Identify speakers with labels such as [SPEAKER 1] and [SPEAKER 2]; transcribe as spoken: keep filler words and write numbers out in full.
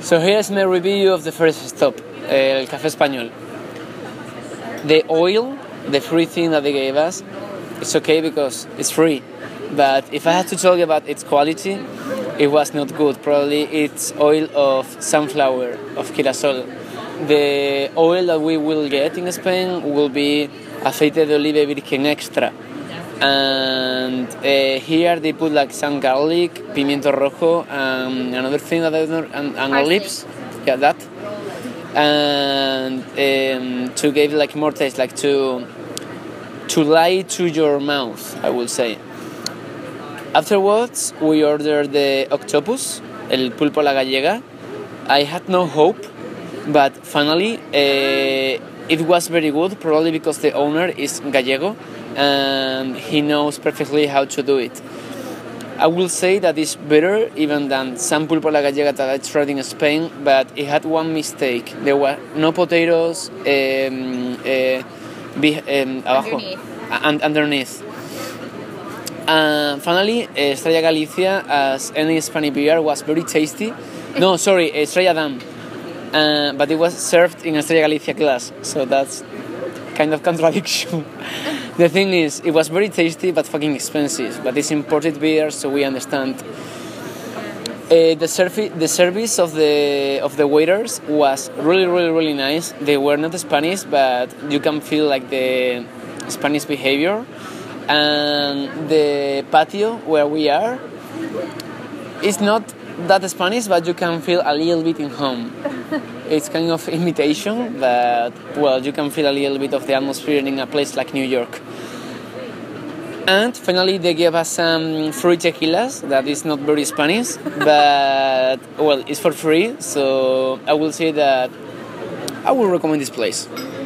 [SPEAKER 1] So here's my review of the first stop, El Café Español. The oil, the free thing that they gave us, it's okay because it's free. But if I had to tell you about its quality, it was not good. Probably it's oil of sunflower, of girasol. The oil that we will get in Spain will be aceite de oliva virgen extra. And uh, here they put like some garlic, pimiento rojo, and another thing that I don't know, and, and olives, yeah, that, and um, to give like more taste, like to to lie to your mouth, I will say. Afterwards, we ordered the octopus, el pulpo a la gallega. I had no hope, but finally uh, it was very good, probably because the owner is gallego and he knows perfectly how to do it. I will say that it's better even than some pulpo a la gallega that I tried in Spain, but it had one mistake. There were no potatoes um, uh, be, um, abajo, underneath. underneath. Uh, finally, Estrella Galicia, as any Spanish beer, was very tasty. No, sorry, Estrella Damm. Uh, but it was served in Estrella Galicia glass, so that's kind of contradiction. The thing is, it was very tasty but fucking expensive. But it's imported beer, so we understand. Uh, the, servi- the service of the of the waiters was really, really, really nice. They were not Spanish, but you can feel like the Spanish behavior. And the patio where we are is not that Spanish, but you can feel a little bit in home. It's kind of imitation, but well, you can feel a little bit of the atmosphere in a place like New York. And finally, they gave us some free tequilas. That is not very Spanish, but well, it's for free. So I will say that I will recommend this place.